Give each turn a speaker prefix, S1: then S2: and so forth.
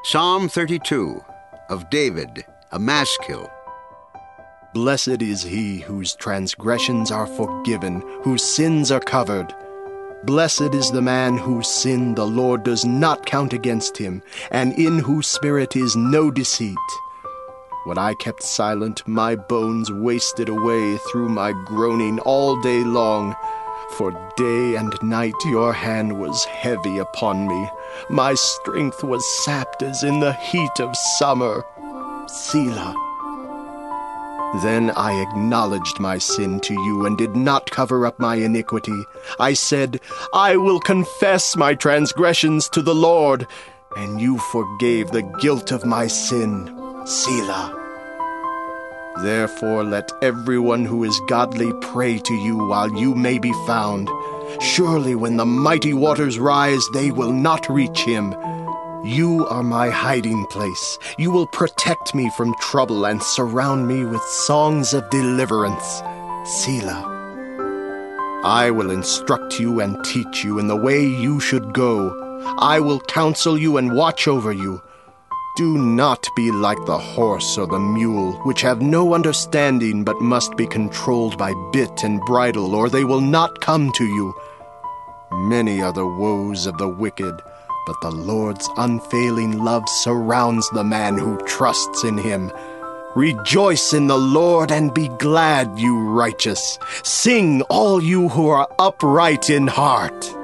S1: Psalm 32 of David, a Maskil.
S2: Blessed is he whose transgressions are forgiven, whose sins are covered. Blessed is the man whose sin the Lord does not count against him, and in whose spirit is no deceit. When I kept silent, my bones wasted away through my groaning all day long. For day and night your hand was heavy upon me. My strength was sapped as in the heat of summer. Selah. Then I acknowledged my sin to you and did not cover up my iniquity. I said, I will confess my transgressions to the Lord, and you forgave the guilt of my sin. Selah. Therefore let everyone who is godly pray to you while you may be found. Surely when the mighty waters rise, they will not reach him. You are my hiding place. You will protect me from trouble and surround me with songs of deliverance. Selah. I will instruct you and teach you in the way you should go. I will counsel you and watch over you. Do not be like the horse or the mule, which have no understanding but must be controlled by bit and bridle, or they will not come to you. Many are the woes of the wicked, but the Lord's unfailing love surrounds the man who trusts in him. Rejoice in the Lord and be glad, you righteous. Sing, all you who are upright in heart.